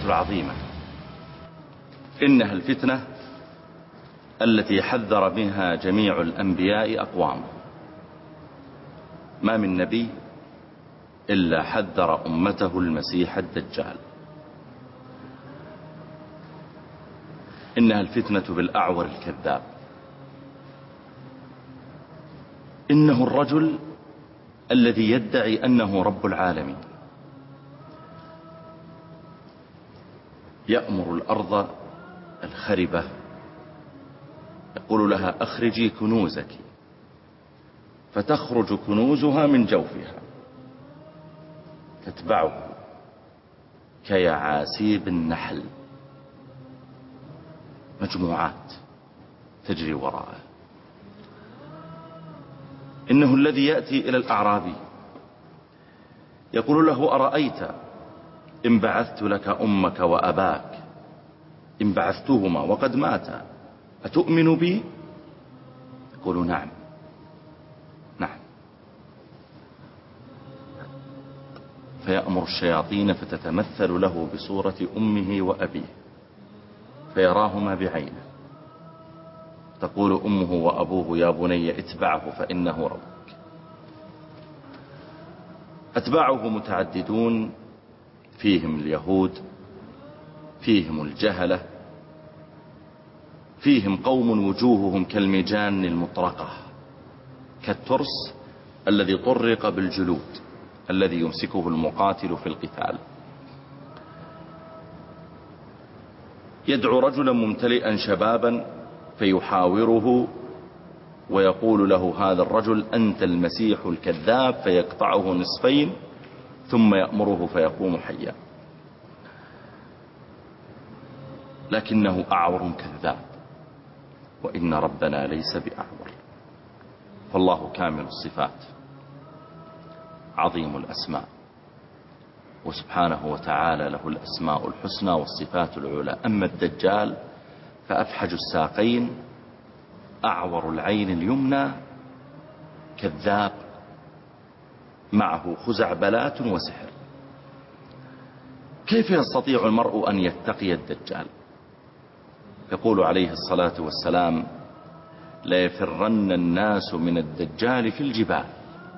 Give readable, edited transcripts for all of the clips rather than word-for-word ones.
العظيمة إنها الفتنة التي حذر منها جميع الأنبياء أقوام. ما من نبي إلا حذر أمته المسيح الدجال. إنها الفتنة بالأعور الكذاب. إنه الرجل الذي يدعي أنه رب العالمين، يأمر الأرض الخربة يقول لها أخرجي كنوزك، فتخرج كنوزها من جوفها تتبعه كيعاسيب النحل، مجموعات تجري وراءه. إنه الذي يأتي إلى الأعرابي يقول له أرأيت إن بعثت لك أمك وأباك، إن بعثتهما وقد ماتا أتؤمن بي؟ يقول نعم نعم. فيأمر الشياطين فتتمثل له بصورة أمه وأبيه فيراهما بعينه، تقول أمه وأبوه يا بني اتبعه فإنه ربك. أتباعه متعددون، فيهم اليهود، فيهم الجهلة، فيهم قوم وجوههم كالمجان المطرقة، كالترس الذي طرق بالجلود الذي يمسكه المقاتل في القتال. يدعو رجلا ممتلئا شبابا فيحاوره ويقول له هذا الرجل أنت المسيح الكذاب، فيقطعه نصفين ثم يأمره فيقوم حيا. لكنه أعور كذاب، وإن ربنا ليس بأعور. فالله كامل الصفات عظيم الأسماء، وسبحانه وتعالى له الأسماء الحسنى والصفات العلى. أما الدجال فأفحج الساقين أعور العين اليمنى كذاب معه خزعبلات وسحر. كيف يستطيع المرء أن يتقي الدجال؟ يقول عليه الصلاة والسلام ليفرن الناس من الدجال في الجبال.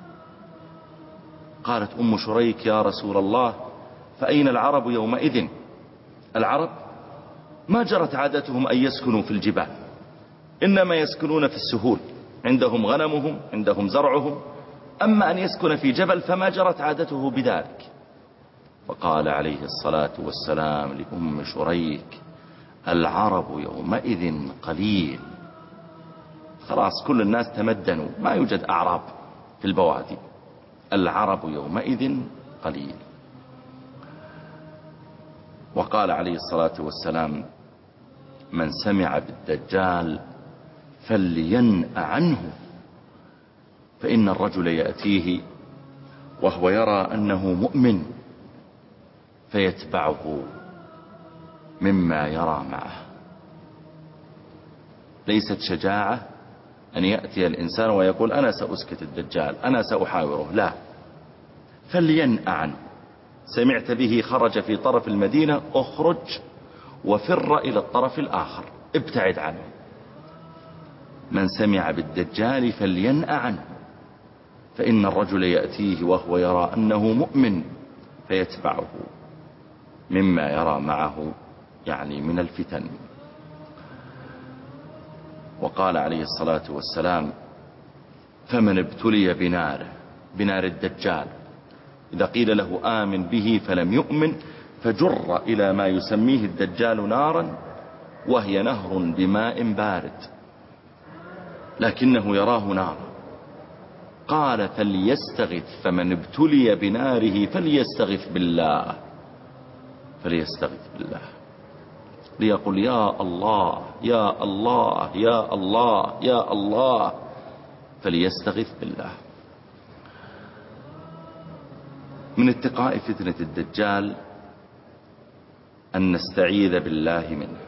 قالت أم شريك يا رسول الله فأين العرب يومئذ؟ العرب ما جرت عادتهم أن يسكنوا في الجبال، إنما يسكنون في السهول، عندهم غنمهم، عندهم زرعهم، أما أن يسكن في جبل فما جرت عادته بذلك. فقال عليه الصلاة والسلام لأم شريك العرب يومئذ قليل. خلاص كل الناس تمدنوا، ما يوجد أعراب في البوادي، العرب يومئذ قليل. وقال عليه الصلاة والسلام من سمع بالدجال فلينأ عنه، فإن الرجل يأتيه وهو يرى أنه مؤمن فيتبعه مما يرى معه. ليست شجاعة أن يأتي الإنسان ويقول أنا سأسكت الدجال، أنا سأحاوره، لا، فلينأ عنه. سمعت به خرج في طرف المدينة، اخرج وفر إلى الطرف الآخر، ابتعد عنه. من سمع بالدجال فلينأ عنه، فإن الرجل يأتيه وهو يرى أنه مؤمن فيتبعه مما يرى معه، يعني من الفتن. وقال عليه الصلاة والسلام فمن ابتلي بنار الدجال، إذا قيل له آمن به فلم يؤمن فجر إلى ما يسميه الدجال نارا وهي نهر بماء بارد لكنه يراه نارا. قال فليستغث، فمن ابتلي بناره فليستغث بالله، فليستغث بالله، ليقول يا الله يا الله يا الله يا الله، فليستغث بالله. من اتقاء فتنة الدجال أن نستعيذ بالله منه.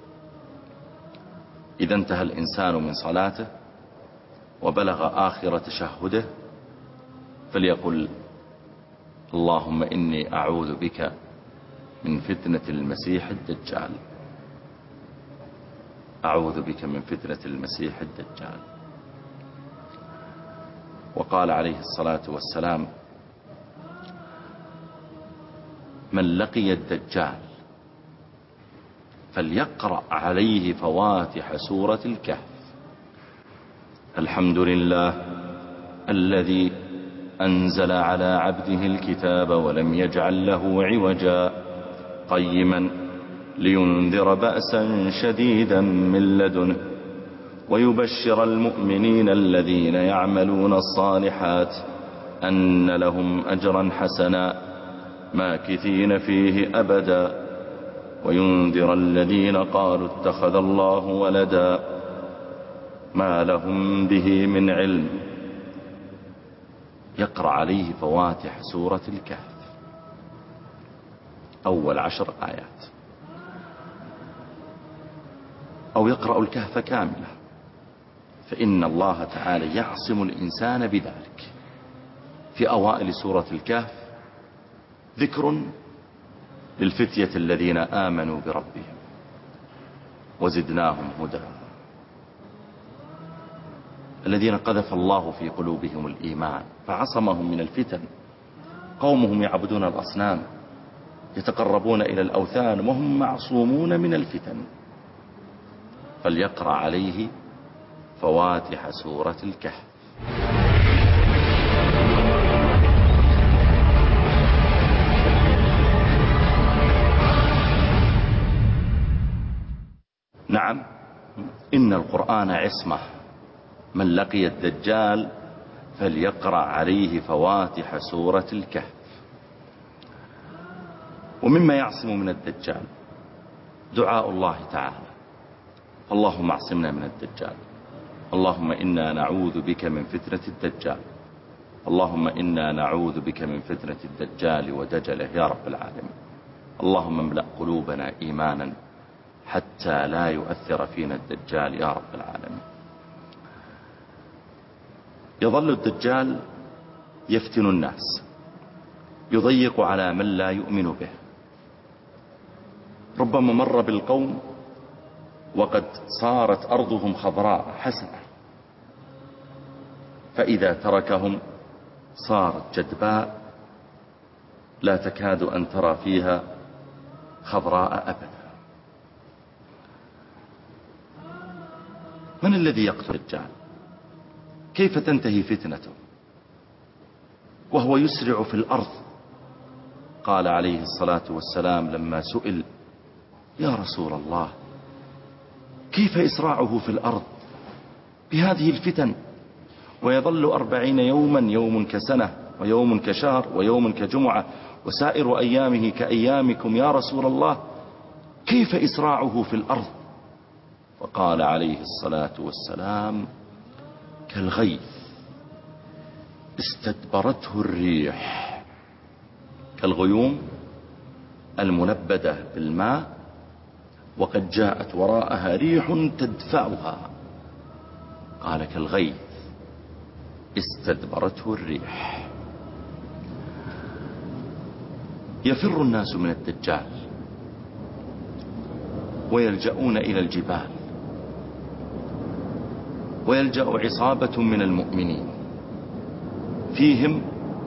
إذا انتهى الإنسان من صلاته وبلغ آخر تشهده فليقل اللهم إني أعوذ بك من فتنة المسيح الدجال. أعوذ بك من فتنة المسيح الدجال. وقال عليه الصلاة والسلام: من لقي الدجال فليقرأ عليه فواتح سورة الكهف. الحمد لله الذي أنزل على عبده الكتاب ولم يجعل له عوجا قيما لينذر بأسا شديدا من لدنه ويبشر المؤمنين الذين يعملون الصالحات أن لهم أجرا حسنا ماكثين فيه أبدا وينذر الذين قالوا اتخذ الله ولدا ما لهم به من علم. يقرأ عليه فواتح سورة الكهف أول 10 آيات، أو يقرأ الكهف كاملة، فإن الله تعالى يعصم الإنسان بذلك. في أوائل سورة الكهف ذكر للفتية الذين آمنوا بربهم وزدناهم هدى، الذين قذف الله في قلوبهم الإيمان فعصمهم من الفتن. قومهم يعبدون الأصنام يتقربون إلى الأوثان وهم معصومون من الفتن. فليقرأ عليه فواتح سورة الكهف. نعم، إن القرآن عصمة. من لقي الدجال فليقرأ عليه فواتح سورة الكهف. ومما يعصم من الدجال دعاء الله تعالى: اللهم اعصمنا من الدجال، اللهم إنا نعوذ بك من فتنة الدجال، اللهم إنا نعوذ بك من فتنة الدجال ودجله يا رب العالمين. اللهم املأ قلوبنا إيمانا حتى لا يؤثر فينا الدجال يا رب العالمين. يظل الدجال يفتن الناس، يضيق على من لا يؤمن به. ربما مر بالقوم وقد صارت أرضهم خضراء حسنة، فإذا تركهم صارت جدباء لا تكاد أن ترى فيها خضراء أبدا. من الذي يقتل الدجال؟ كيف تنتهي فتنته وهو يسرع في الأرض؟ قال عليه الصلاة والسلام لما سئل: يا رسول الله، كيف إسراعه في الأرض بهذه الفتن ويظل 40 يوما، يوم كسنة ويوم كشهر ويوم كجمعة وسائر أيامه كأيامكم يا رسول الله، كيف إسراعه في الأرض؟ فقال عليه الصلاة والسلام: كالغيث استدبرته الريح، كالغيوم الملبدة بالماء وقد جاءت وراءها ريح تدفعها. قال: كالغيث استدبرته الريح. يفر الناس من الدجال ويلجؤون إلى الجبال، ويلجأ عصابة من المؤمنين فيهم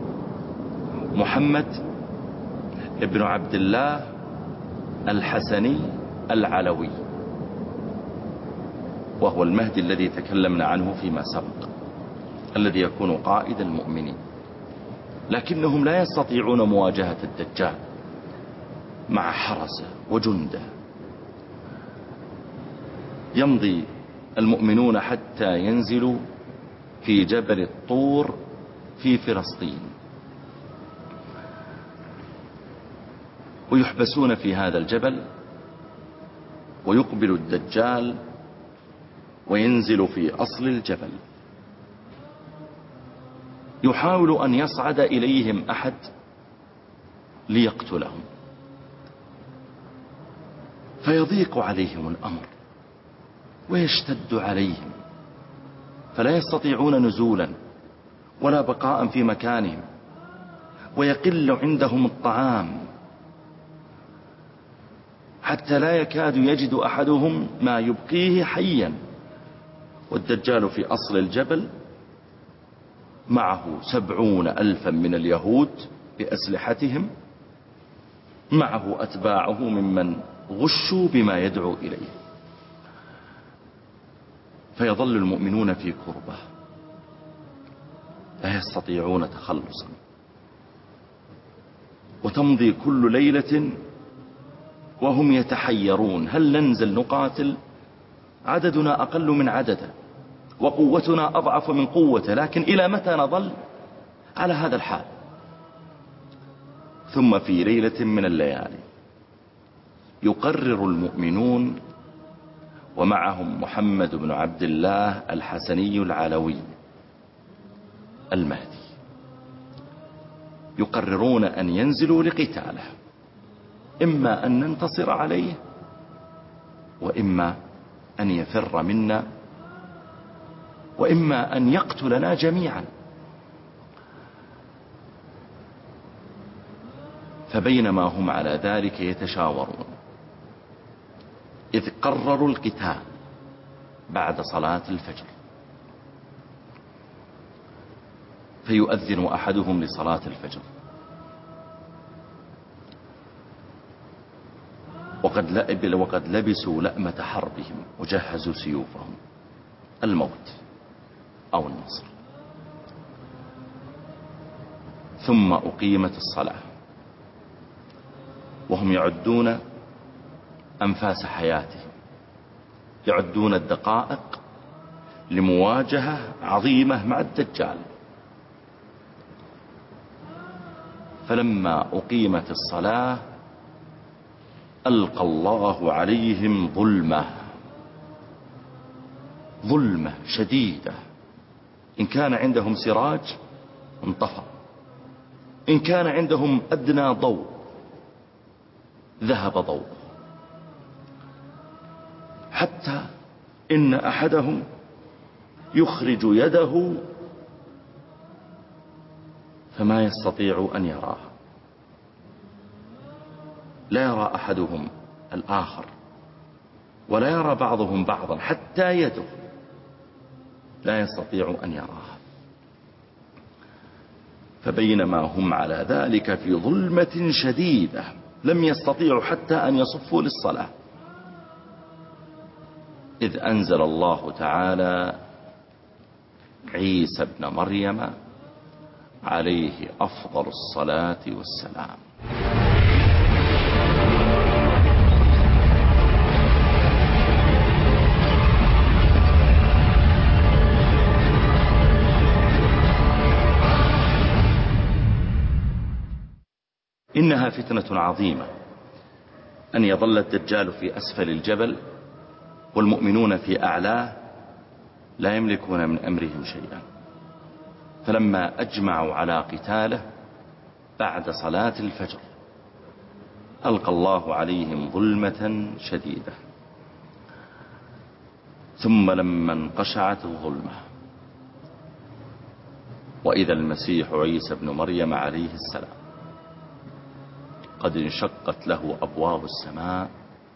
محمد ابن عبد الله الحسني العلوي، وهو المهدي الذي تكلمنا عنه فيما سبق، الذي يكون قائد المؤمنين. لكنهم لا يستطيعون مواجهة الدجال مع حرسه وجنده. يمضي المؤمنون حتى ينزلوا في جبل الطور في فلسطين، ويحبسون في هذا الجبل، ويقبل الدجال وينزل في أصل الجبل. يحاول أن يصعد إليهم أحد ليقتلهم، فيضيق عليهم الأمر ويشتد عليهم، فلا يستطيعون نزولا ولا بقاء في مكانهم، ويقل عندهم الطعام، حتى لا يكاد يجد أحدهم ما يبقيه حيا. والدجال في أصل الجبل معه 70,000 من اليهود بأسلحتهم، معه أتباعه ممن غشوا بما يدعو إليه. فيظل المؤمنون في كربة لا يستطيعون تخلصا، وتمضي كل ليلة وهم يتحيرون: هل ننزل نقاتل؟ عددنا أقل من عدده وقوتنا أضعف من قوته، لكن إلى متى نظل على هذا الحال؟ ثم في ليلة من الليالي يقرر المؤمنون، ومعهم محمد بن عبد الله الحسني العلوي المهدي، يقررون أن ينزلوا لقتاله، إما أن ننتصر عليه وإما أن يفر منا وإما أن يقتلنا جميعا. فبينما هم على ذلك يتشاورون إذ قرروا القتال بعد صلاة الفجر. فيؤذن أحدهم لصلاة الفجر وقد لبسوا لأمة حربهم وجهزوا سيوفهم، الموت أو النصر. ثم أقيمت الصلاة وهم يعدون أنفاس حياتهم، يعدون الدقائق لمواجهة عظيمة مع الدجال. فلما أقيمت الصلاة ألقى الله عليهم ظلمة شديدة. إن كان عندهم سراج انطفأ، إن كان عندهم أدنى ضوء ذهب ضوء، حتى إن أحدهم يخرج يده فما يستطيع أن يراها، لا يرى أحدهم الآخر ولا يرى بعضهم بعضا، حتى يده لا يستطيع أن يراها. فبينما هم على ذلك في ظلمة شديدة لم يستطيعوا حتى أن يصفوا للصلاة، إذ أنزل الله تعالى عيسى ابن مريم عليه أفضل الصلاة والسلام. إنها فتنة عظيمة أن يظل الدجال في أسفل الجبل والمؤمنون في أعلاه لا يملكون من أمرهم شيئا. فلما أجمعوا على قتاله بعد صلاة الفجر ألقى الله عليهم ظلمة شديدة. ثم لما انقشعت الظلمة وإذا المسيح عيسى بن مريم عليه السلام قد انشقت له أبواب السماء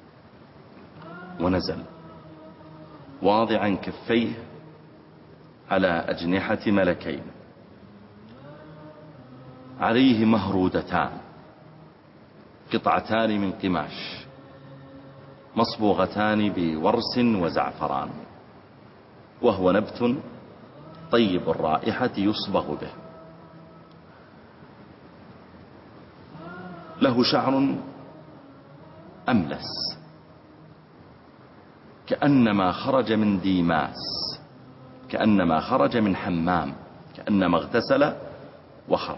ونزل واضعا كفيه على أجنحة ملكين عليه مهرودتان، قطعتان من قماش مصبوغتان بورس وزعفران، وهو نبت طيب الرائحة يصبغ به. له شعر أملس كأنما خرج من ديماس، كأنما خرج من حمام، كأنما اغتسل وخرج.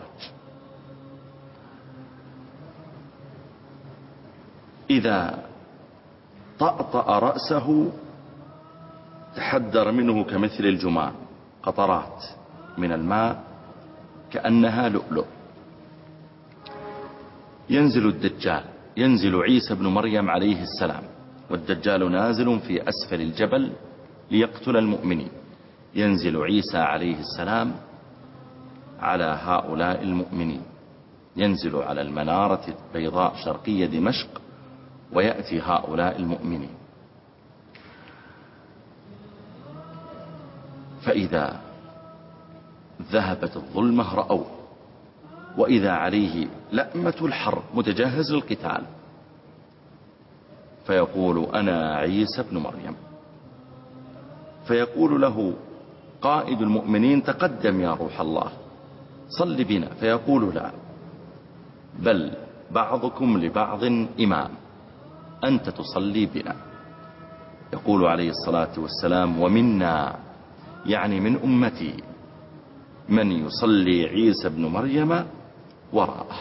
إذا طأطأ رأسه تحدر منه كمثل الجمان قطرات من الماء كأنها لؤلؤ. ينزل الدجال، ينزل عيسى بن مريم عليه السلام، والدجال نازل في أسفل الجبل ليقتل المؤمنين. ينزل عيسى عليه السلام على هؤلاء المؤمنين، ينزل على المنارة البيضاء شرقية دمشق ويأتي هؤلاء المؤمنين، فإذا ذهبت الظلمة رأوه، وإذا عليه لأمة الحرب متجهز للقتال، فيقول أنا عيسى بن مريم، فيقول له قائد المؤمنين تقدم يا روح الله صل بنا، فيقول لا، بل بعضكم لبعض إمام، أنت تصلي بنا. يقول عليه الصلاة والسلام ومنا، يعني من أمتي، من يصلي عيسى بن مريم وراءه.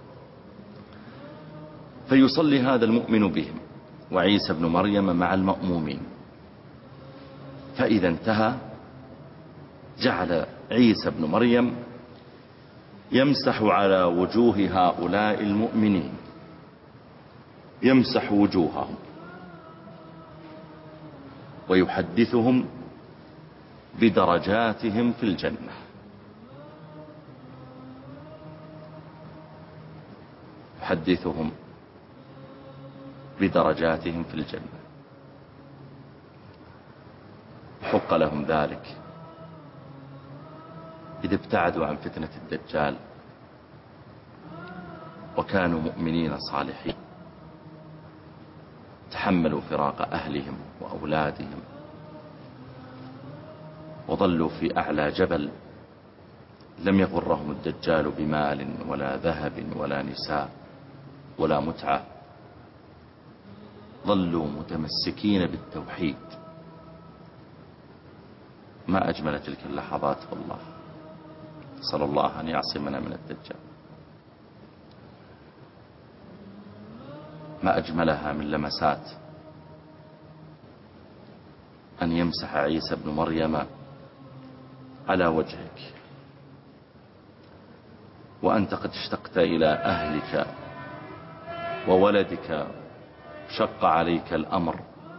فيصلي هذا المؤمن بهم وعيسى بن مريم مع المأمومين، فإذا انتهى جعل عيسى بن مريم يمسح على وجوه هؤلاء المؤمنين، يمسح وجوههم ويحدثهم بدرجاتهم في الجنة. يحدثهم بدرجاتهم في الجنة. حق لهم ذلك إذا ابتعدوا عن فتنة الدجال وكانوا مؤمنين صالحين، تحملوا فراق أهلهم وأولادهم وظلوا في أعلى جبل، لم يغرهم الدجال بمال ولا ذهب ولا نساء ولا متعة، ظلوا متمسكين بالتوحيد. ما أجمل تلك اللحظات والله، صلى الله أن يعصمنا من الدجال. ما أجملها من لمسات أن يمسح عيسى بن مريم على وجهك وأنت قد اشتقت إلى أهلك وولدك، شق عليك الأمر،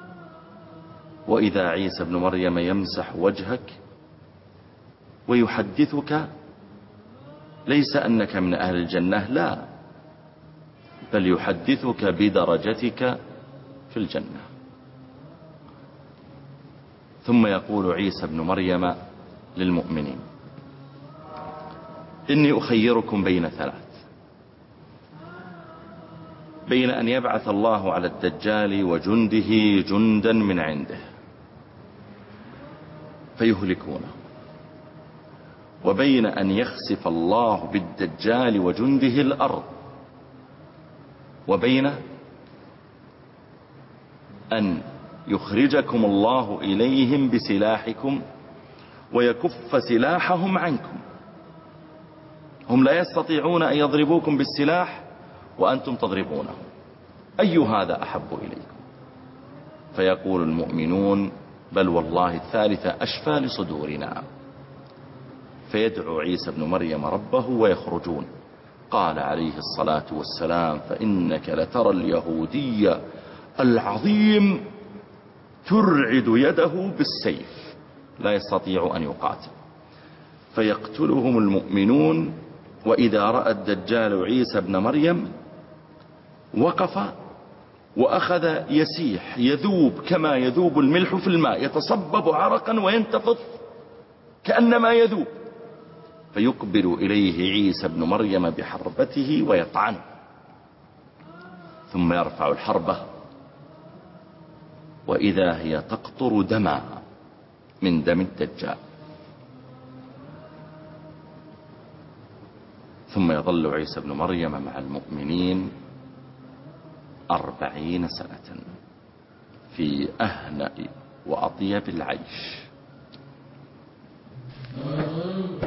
وإذا عيسى بن مريم يمسح وجهك ويحدثك ليس أنك من أهل الجنة، لا، بل يحدثك بدرجتك في الجنة. ثم يقول عيسى بن مريم للمؤمنين إني أخيركم بين ثلاث، بين أن يبعث الله على الدجال وجنده جندا من عنده فيهلكونه، وبين أن يخسف الله بالدجال وجنده الأرض، وبين أن يخرجكم الله إليهم بسلاحكم ويكف سلاحهم عنكم. هم لا يستطيعون أن يضربوكم بالسلاح وأنتم تضربونه، أي هذا أحب إليكم؟ فيقول المؤمنون بل والله الثالثة أشفى لصدورنا. فيدعو عيسى بن مريم ربه ويخرجون. قال عليه الصلاة والسلام فإنك لترى اليهودي العظيم ترعد يده بالسيف، لا يستطيع أن يقاتل، فيقتلهم المؤمنون. وإذا رأى الدجال عيسى بن مريم وقف وأخذ يسيح، يذوب كما يذوب الملح في الماء، يتصبب عرقا وينتفض كأنما يذوب، فيقبل إليه عيسى بن مريم بحربته ويطعنه، ثم يرفع الحربة وإذا هي تقطر دما من دم الدجال. ثم يظل عيسى بن مريم مع المؤمنين 40 سنة في أهنأ وأطيب العيش.